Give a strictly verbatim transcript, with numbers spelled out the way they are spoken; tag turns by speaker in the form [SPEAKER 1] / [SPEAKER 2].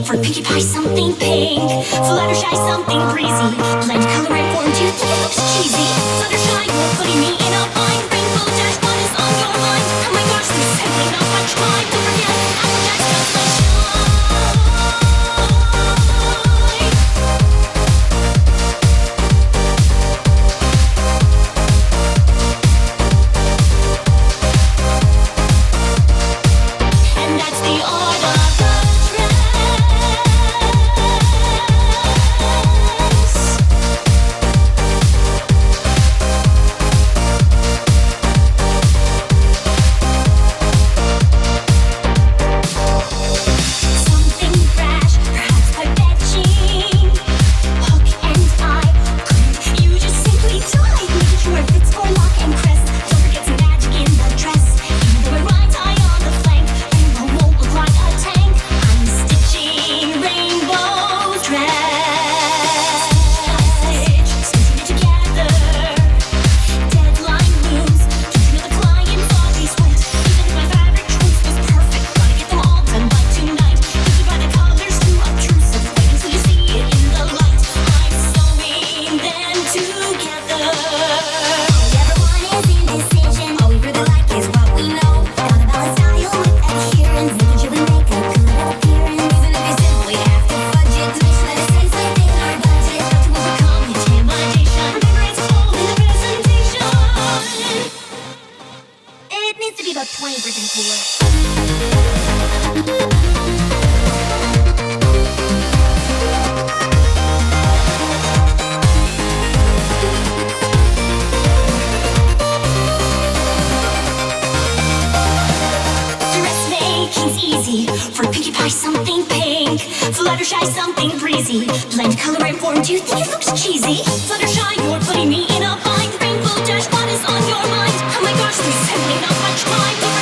[SPEAKER 1] For Pinkie Pie, something pink. Fluttershy, something breezy. Blend color and form, do you think it looks cheesy? Fluttershy, you're putting me in a bind. Rainbow Dash, what is on your mind? Oh my gosh, there's simply not much time. Don't forget, Applejack's just like shine. And that's the art of the dress. Something brash, perhaps quite fetching. Hook and eye, couldn't you just simply die? Making sure it fits for lock and crest. Don't forget some magic in the dress. Even though it rides high on the flank, rainbow won't look like a tank. I'm stitching rainbow dress. Stitch, stitching it together. Deadline looms. Don't you know the client's always wet? Even if my fabric choice was perfect, gotta get them all done by tonight. If you find the colors too obtrusive, wait until you see it in the light. I'm sewing them together. Everyone is indecision. All we really like is what we know. Gotta balance style with adherence, making sure we make a good appearance. Even if you simply have to fudge it to make sure that it stays within our budget. Not to overcome intimidation. Remember, it's all in the presentation. It needs to be about twenty percent cooler. Dressmaking's easy. For Pinkie Pie, something pink. Fluttershy, something breezy. Blend color and form, do you think it looks cheesy? Fluttershy, you're putting me in a bind. Rainbow Dash, what is on your mind? Oh my gosh, there's simply not much time.